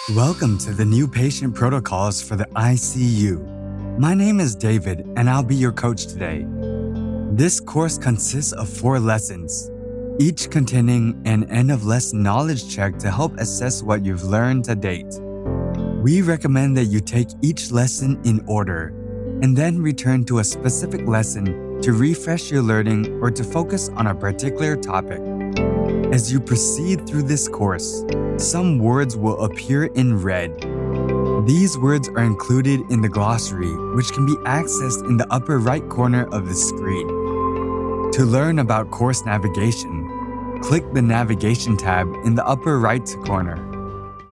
Welcome to the new patient protocols for the ICU. My name is David, and I'll be your coach today. This course consists of 4 lessons, each containing an end-of-lesson knowledge check to help assess what you've learned to date. We recommend that you take each lesson in order, and then return to a specific lesson to refresh your learning or to focus on a particular topic. As you proceed through this course, some words will appear in red. These words are included in the glossary, which can be accessed in the upper right corner of the screen. To learn about course navigation, click the Navigation tab in the upper right corner.